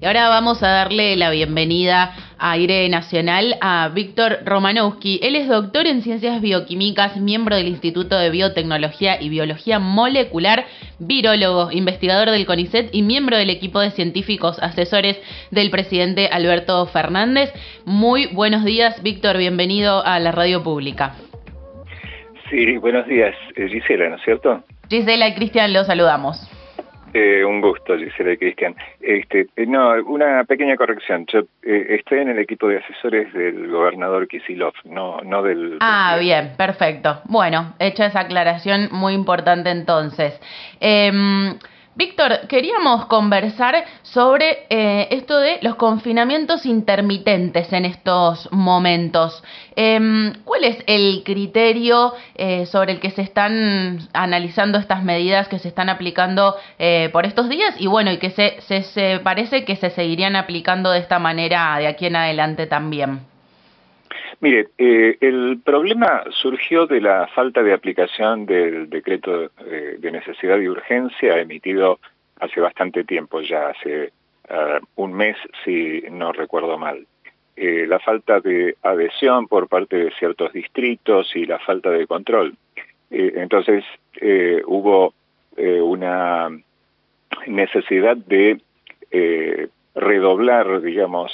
Y ahora vamos a darle la bienvenida a Aire Nacional a Víctor Romanowski. Él es doctor en Ciencias Bioquímicas, miembro del Instituto de Biotecnología y Biología Molecular, virólogo, investigador del CONICET y miembro del equipo de científicos asesores del presidente Alberto Fernández. Muy buenos días, Víctor, bienvenido a la radio pública. Sí, buenos días, Gisela, ¿no es cierto? Gisela y Cristian, los saludamos. Un gusto, Gisela y Cristian. No, una pequeña corrección. Yo estoy en el equipo de asesores del gobernador Kicillof, no del... Ah, bien, perfecto. Bueno, hecha esa aclaración, muy importante entonces. Víctor, queríamos conversar sobre esto de los confinamientos intermitentes en estos momentos. ¿Cuál es el criterio sobre el que se están analizando estas medidas que se están aplicando por estos días? Y bueno, y que se parece que se seguirían aplicando de esta manera de aquí en adelante también. Mire, el problema surgió de la falta de aplicación del decreto de necesidad y urgencia emitido hace bastante tiempo, ya hace un mes, si no recuerdo mal. La falta de adhesión por parte de ciertos distritos y la falta de control. Entonces hubo una necesidad de redoblar, digamos,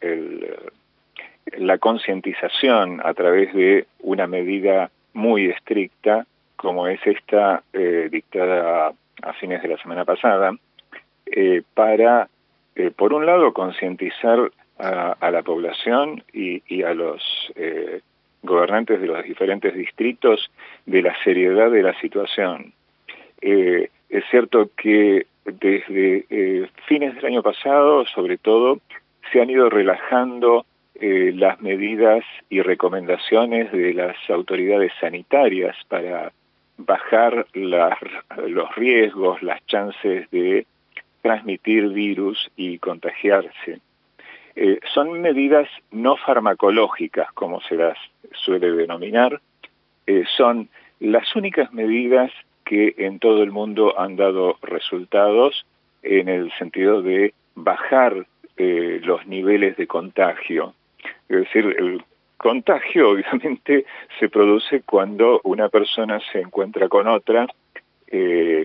la concientización a través de una medida muy estricta, como es esta dictada a fines de la semana pasada, para, por un lado, concientizar a la población y a los gobernantes de los diferentes distritos de la seriedad de la situación. Es cierto que desde fines del año pasado, sobre todo, se han ido relajando las medidas y recomendaciones de las autoridades sanitarias para bajar los riesgos, las chances de transmitir virus y contagiarse. Son medidas no farmacológicas, como se las suele denominar. Son las únicas medidas que en todo el mundo han dado resultados en el sentido de bajar los niveles de contagio. Es decir, el contagio obviamente se produce cuando una persona se encuentra con otra que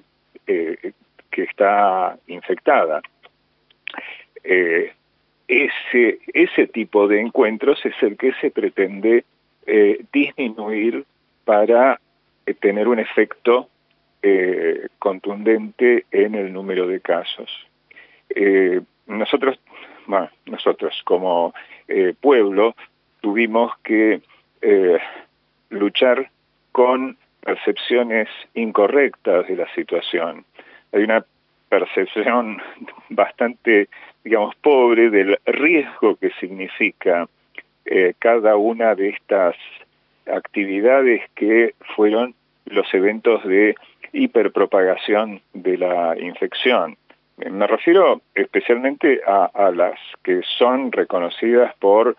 está infectada. Ese tipo de encuentros es el que se pretende disminuir para tener un efecto contundente en el número de casos. Nosotros como pueblo tuvimos que luchar con percepciones incorrectas de la situación. Hay una percepción bastante, digamos, pobre del riesgo que significa cada una de estas actividades que fueron los eventos de hiperpropagación de la infección. Me refiero especialmente a las que son reconocidas por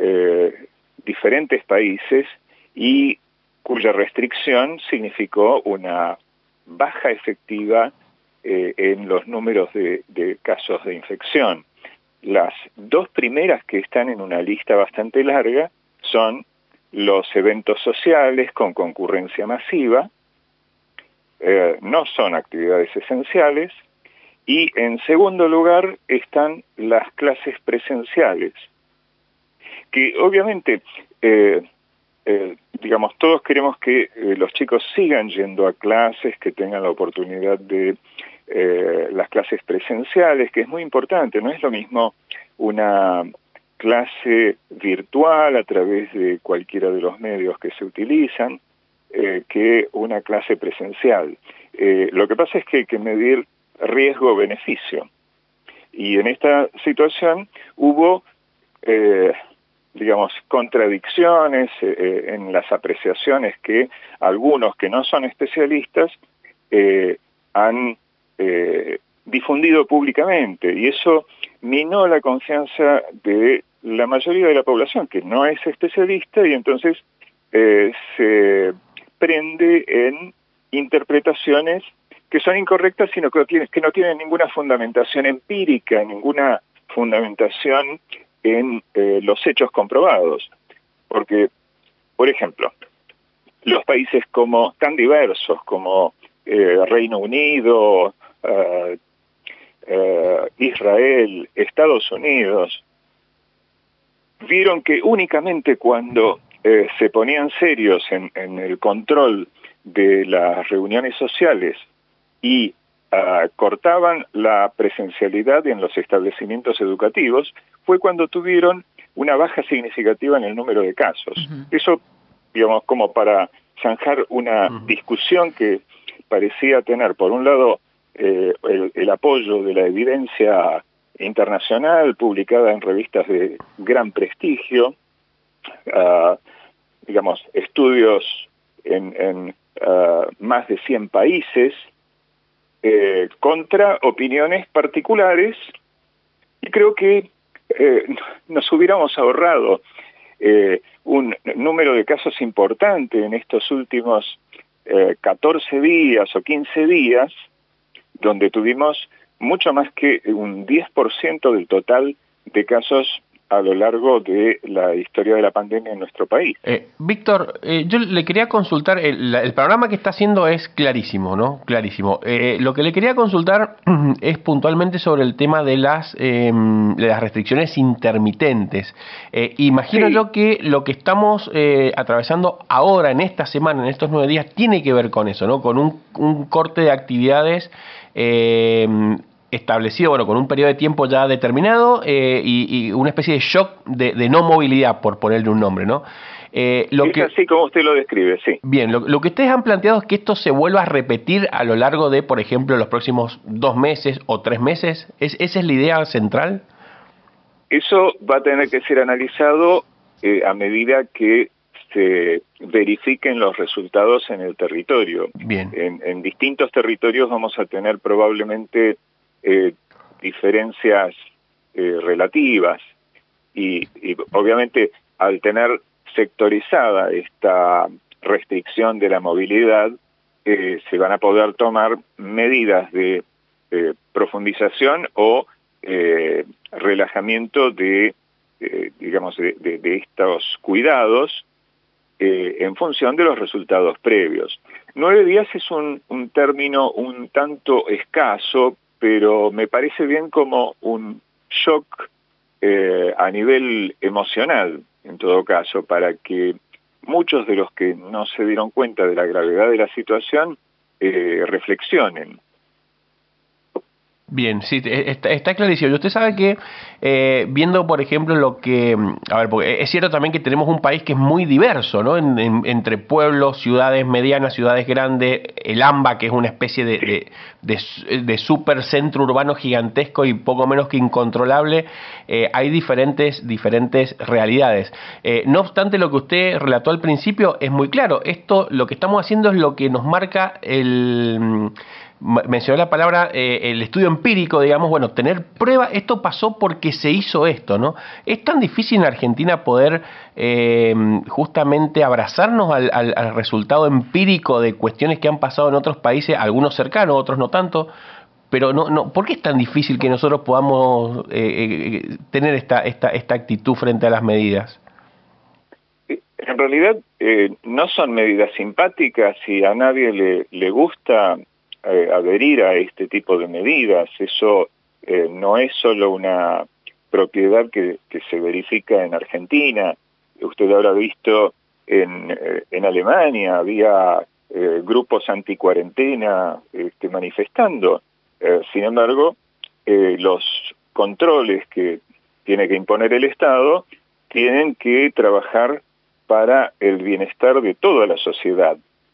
diferentes países y cuya restricción significó una baja efectiva en los números de casos de infección. Las dos primeras que están en una lista bastante larga son los eventos sociales con concurrencia masiva, no son actividades esenciales, y en segundo lugar están las clases presenciales, que obviamente, digamos, todos queremos que los chicos sigan yendo a clases, que tengan la oportunidad de las clases presenciales, que es muy importante. No es lo mismo una clase virtual a través de cualquiera de los medios que se utilizan que una clase presencial. Lo que pasa es que hay que medir riesgo-beneficio. Y en esta situación hubo, digamos, contradicciones en las apreciaciones que algunos que no son especialistas han difundido públicamente, y eso minó la confianza de la mayoría de la población, que no es especialista, y entonces se prende en interpretaciones que son incorrectas, sino que no tienen ninguna fundamentación empírica, ninguna fundamentación en los hechos comprobados. Porque, por ejemplo, los países tan diversos como Reino Unido, Israel, Estados Unidos, vieron que únicamente cuando se ponían serios en el control de las reuniones sociales y cortaban la presencialidad en los establecimientos educativos, fue cuando tuvieron una baja significativa en el número de casos. Eso, digamos, como para zanjar una discusión que parecía tener, por un lado, el apoyo de la evidencia internacional publicada en revistas de gran prestigio, digamos, estudios en más de 100 países, contra opiniones particulares, y creo que nos hubiéramos ahorrado un número de casos importante en estos últimos 14 días o 15 días, donde tuvimos mucho más que un 10% del total de casos a lo largo de la historia de la pandemia en nuestro país. Víctor, yo le quería consultar, el programa que está haciendo es clarísimo, ¿no? Clarísimo. Lo que le quería consultar es puntualmente sobre el tema de las restricciones intermitentes. Imagino yo que lo que estamos atravesando ahora, en esta semana, en estos 9 días, tiene que ver con eso, ¿no? Con un corte de actividades establecido, bueno, con un periodo de tiempo ya determinado y una especie de shock de no movilidad, por ponerle un nombre, ¿no? Así como usted lo describe, sí. Bien, lo que ustedes han planteado es que esto se vuelva a repetir a lo largo de, por ejemplo, los próximos 2 meses o 3 meses. ¿Esa es la idea central? Eso va a tener que ser analizado a medida que se verifiquen los resultados en el territorio. Bien. En distintos territorios vamos a tener probablemente diferencias relativas y obviamente al tener sectorizada esta restricción de la movilidad se van a poder tomar medidas de profundización o relajamiento de digamos de estos cuidados en función de los resultados previos. 9 días es un término un tanto escaso, pero me parece bien como un shock a nivel emocional, en todo caso, para que muchos de los que no se dieron cuenta de la gravedad de la situación reflexionen. Bien, sí, está clarísimo. Y usted sabe que, viendo, por ejemplo, lo que... A ver, porque es cierto también que tenemos un país que es muy diverso, ¿no? Entre pueblos, ciudades medianas, ciudades grandes, el AMBA, que es una especie de super centro urbano gigantesco y poco menos que incontrolable, hay diferentes realidades. No obstante, lo que usted relató al principio es muy claro. Esto, lo que estamos haciendo es lo que nos marca mencionó la palabra, el estudio empírico, digamos, bueno, tener prueba, esto pasó porque se hizo esto, ¿no? Es tan difícil en Argentina poder justamente abrazarnos al resultado empírico de cuestiones que han pasado en otros países, algunos cercanos, otros no tanto, pero no, ¿por qué es tan difícil que nosotros podamos tener esta actitud frente a las medidas? En realidad no son medidas simpáticas y a nadie le gusta adherir a este tipo de medidas. Eso no es solo una propiedad que se verifica en Argentina. Usted habrá visto en Alemania, había grupos anticuarentena manifestando. Sin embargo, los controles que tiene que imponer el Estado tienen que trabajar para el bienestar de toda la sociedad,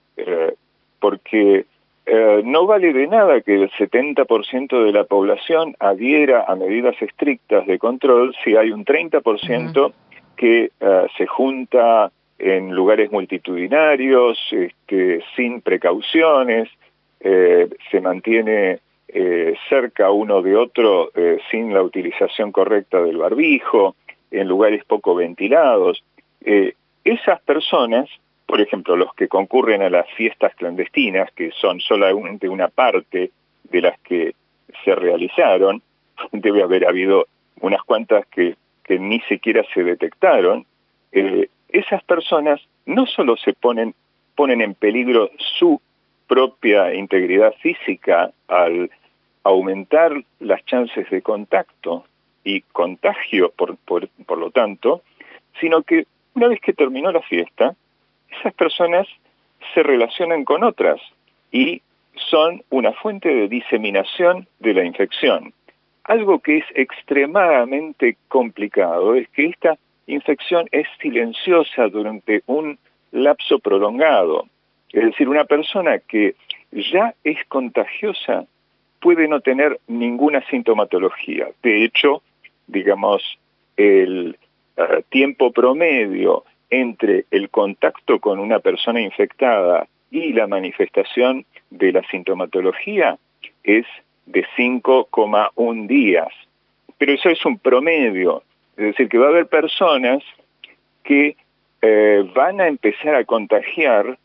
porque no vale de nada que el 70% de la población adhiera a medidas estrictas de control si hay un 30% que se junta en lugares multitudinarios, sin precauciones, se mantiene cerca uno de otro sin la utilización correcta del barbijo, en lugares poco ventilados. Esas personas, por ejemplo, los que concurren a las fiestas clandestinas, que son solamente una parte de las que se realizaron, debe haber habido unas cuantas que ni siquiera se detectaron, esas personas no solo ponen en peligro su propia integridad física al aumentar las chances de contacto y contagio por lo tanto, sino que una vez que terminó la fiesta, esas personas se relacionan con otras y son una fuente de diseminación de la infección. Algo que es extremadamente complicado es que esta infección es silenciosa durante un lapso prolongado. Es decir, una persona que ya es contagiosa puede no tener ninguna sintomatología. De hecho, digamos, el tiempo promedio entre el contacto con una persona infectada y la manifestación de la sintomatología es de 5,1 días. Pero eso es un promedio, es decir, que va a haber personas que van a empezar a contagiar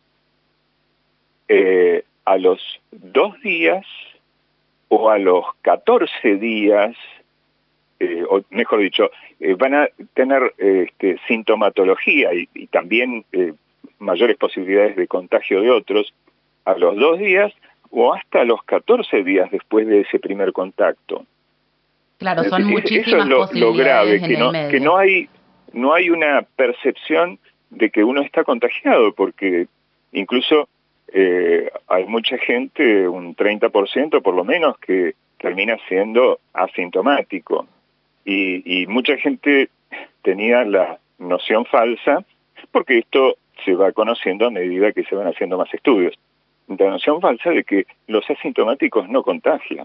a los 2 días o a los 14 días, o mejor dicho, van a tener sintomatología y también mayores posibilidades de contagio de otros a los 2 días o hasta los 14 días después de ese primer contacto. Claro, son muchísimas eso es lo grave, en el medio. que no hay una percepción de que uno está contagiado, porque incluso hay mucha gente, un 30% por lo menos, que termina siendo asintomático. Y mucha gente tenía la noción falsa, porque esto se va conociendo a medida que se van haciendo más estudios, la noción falsa de que los asintomáticos no contagian.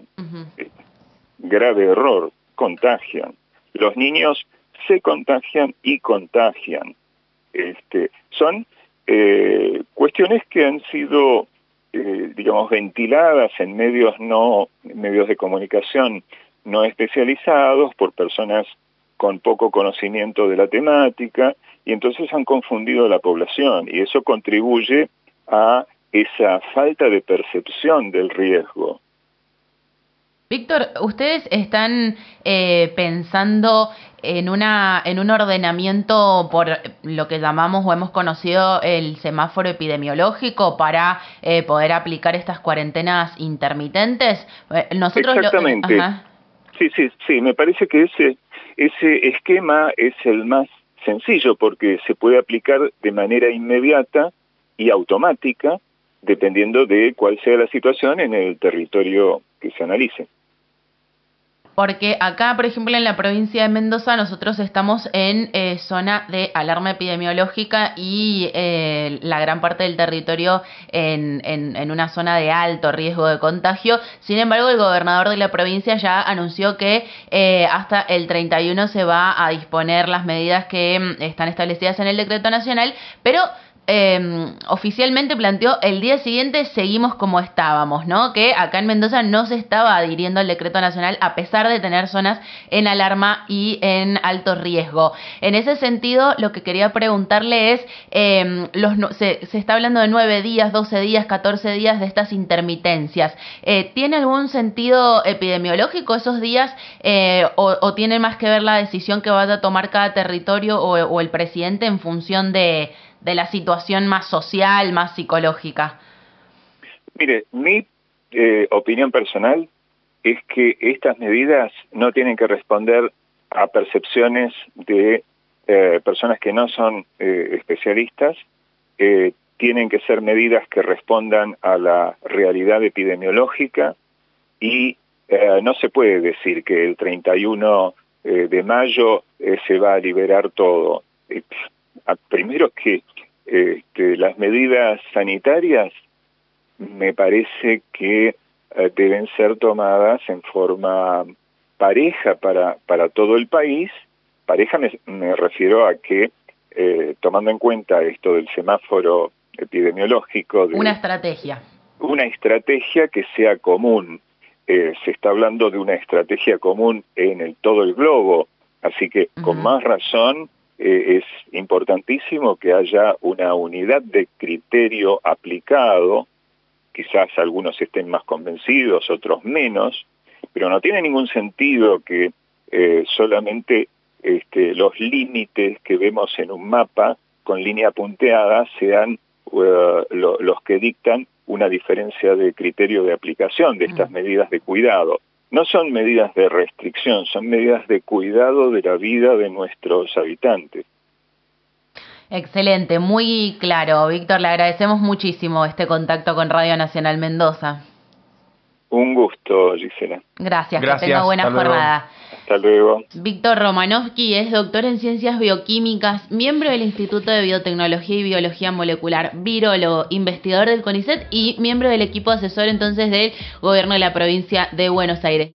Grave error, contagian. Los niños se contagian y contagian. Son cuestiones que han sido, digamos, ventiladas en medios de comunicación no especializados por personas con poco conocimiento de la temática, y entonces han confundido a la población, y eso contribuye a esa falta de percepción del riesgo. Víctor, ¿ustedes están pensando en un ordenamiento por lo que llamamos o hemos conocido el semáforo epidemiológico para poder aplicar estas cuarentenas intermitentes? Nosotros Exactamente. Sí, me parece que ese esquema es el más sencillo porque se puede aplicar de manera inmediata y automática dependiendo de cuál sea la situación en el territorio que se analice. Porque acá, por ejemplo, en la provincia de Mendoza, nosotros estamos en zona de alarma epidemiológica y la gran parte del territorio en una zona de alto riesgo de contagio. Sin embargo, el gobernador de la provincia ya anunció que hasta el 31 se va a disponer las medidas que están establecidas en el decreto nacional, pero oficialmente planteó el día siguiente seguimos como estábamos, ¿no? Que acá en Mendoza no se estaba adhiriendo al decreto nacional a pesar de tener zonas en alarma y en alto riesgo. En ese sentido, lo que quería preguntarle es, se está hablando de 9 días, 12 días, 14 días de estas intermitencias. ¿Tiene algún sentido epidemiológico esos días o tiene más que ver la decisión que vaya a tomar cada territorio o el presidente en función de la situación más social, más psicológica? Mire, mi opinión personal es que estas medidas no tienen que responder a percepciones de personas que no son especialistas, tienen que ser medidas que respondan a la realidad epidemiológica y no se puede decir que el 31 de mayo se va a liberar todo. Primero que las medidas sanitarias me parece que deben ser tomadas en forma pareja para todo el país. Pareja me refiero a que, tomando en cuenta esto del semáforo epidemiológico... Una estrategia. Una estrategia que sea común. Se está hablando de una estrategia común en todo el globo, así que con más razón es importantísimo que haya una unidad de criterio aplicado. Quizás algunos estén más convencidos, otros menos, pero no tiene ningún sentido que solamente los límites que vemos en un mapa con línea punteada sean los que dictan una diferencia de criterio de aplicación de estas medidas de cuidado. No son medidas de restricción, son medidas de cuidado de la vida de nuestros habitantes. Excelente, muy claro. Víctor, le agradecemos muchísimo este contacto con Radio Nacional Mendoza. Un gusto, Gisela. Gracias, que tenga buena jornada. Hasta luego. Víctor Romanovsky es doctor en Ciencias Bioquímicas, miembro del Instituto de Biotecnología y Biología Molecular, virólogo, investigador del CONICET y miembro del equipo asesor entonces del Gobierno de la provincia de Buenos Aires.